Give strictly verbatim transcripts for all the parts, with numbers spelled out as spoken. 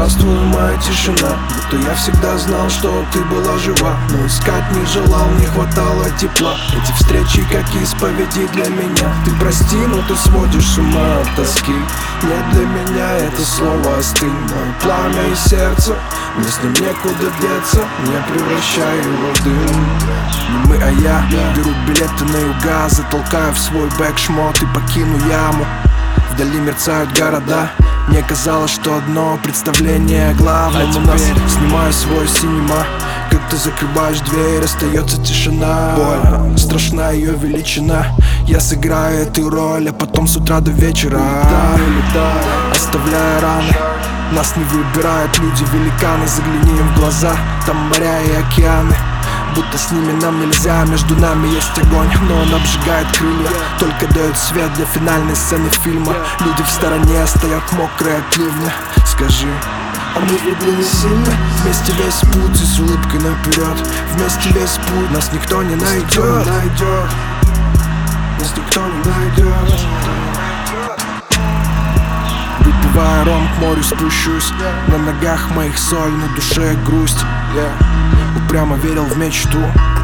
Здравствуй, моя тишина, будто я всегда знал, что ты была жива. Но искать не желал, не хватало тепла. Эти встречи как исповеди для меня. Ты прости, но ты сводишь с ума от тоски. Нет, для меня это слово остынь. Мое пламя и сердце, мне с ним некуда деться. Не превращай его в дым. Не мы, а я беру билеты на юга, затолкаю в свой бэк шмот и покину яму. Вдали мерцают города. Мне казалось, что одно представление главное. А теперь снимаю свой синема. Как ты закрываешь дверь, остается тишина. Боль, страшна ее величина. Я сыграю эту роль, а потом с утра до вечера оставляя раны. Нас не выбирают люди-великаны. Загляни им в глаза, там моря и океаны. Будто с ними нам нельзя, между нами есть огонь, но он обжигает крылья, только дает свет для финальной сцены фильма. Люди в стороне стоят мокрые от ливня. Скажи, а мы влюблены сильно? Вместе весь путь и с улыбкой наперед. Вместе весь путь, нас никто не найдет. Нас никто не найдет. Выпивая ром, к морю спущусь. На ногах моих соль, на душе грусть. yeah. Упрямо верил в мечту.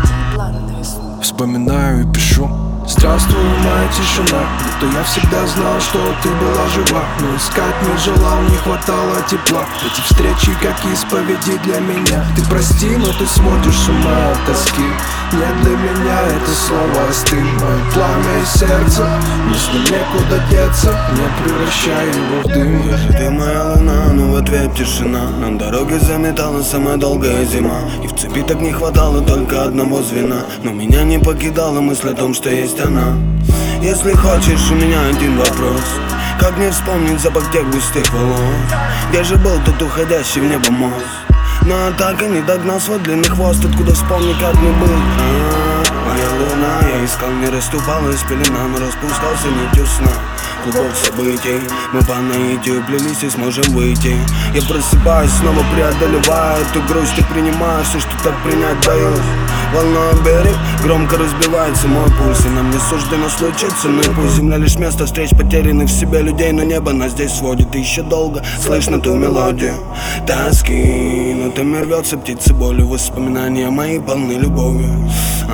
Вспоминаю и пишу. Здравствуй, моя тишина, будто я всегда знал, что ты была жива. Но искать не желал, не хватало тепла. Эти встречи как исповеди для меня. Ты прости, но ты сводишь с ума от тоски. Нет, для меня это слово остынь. Мое пламя и сердце, мне с ним некуда деться. Не превращай его в дым. Ты моя луна, но в ответ тишина. На дороге заметала самая долгая зима. И в цепи так не хватало только одного звена. Но меня не покидала мысль о том, что есть она. Если хочешь, у меня один вопрос: как мне вспомнить запах тех густых волос? Где же был тот уходящий в небо мост? Но так и не догнал свой длинный хвост. Откуда вспомни, как мне был? А-а-а, моя луна, я искал, не расступалась пелена, но распускался нитью сна. Клубок событий, мы по наитию плелись и сможем выйти. Я просыпаюсь, снова преодолеваю эту грусть и принимаю все, что так принять боюсь. Волной берег, громко разбивается мой пульс, и нам не суждено случиться. Ну и пусть земля лишь место встреч потерянных в себе людей, но небо нас здесь сводит, и еще долго слышно ту мелодию тоски. Но там рвется птицы боли, воспоминания мои полны любовью.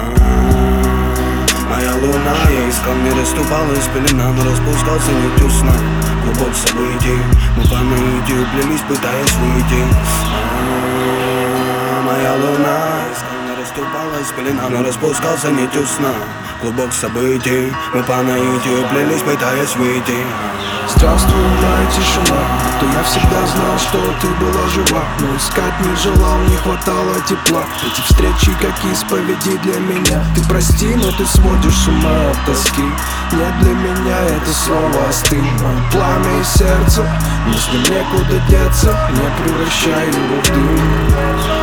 А-а-а, моя луна, я искал, не расступалась пелена, но распускался нитью сна. Клубок событий, мы по наитию плелись, пытаясь выйти. А-а-а, моя луна, расступалась пелена, но распускался нитью сна. Клубок событий, мы по наитию плелись, пытаясь выйти. Здравствуй, моя тишина, будто я всегда знал, что ты была жива. Но искать не желал, не хватало тепла. Эти встречи как исповеди для меня. Ты прости, но ты сводишь с ума от тоски. Нет, для меня это слово остынь. Мое пламя и сердце, мне с ним некуда деться. Не превращай его в дым.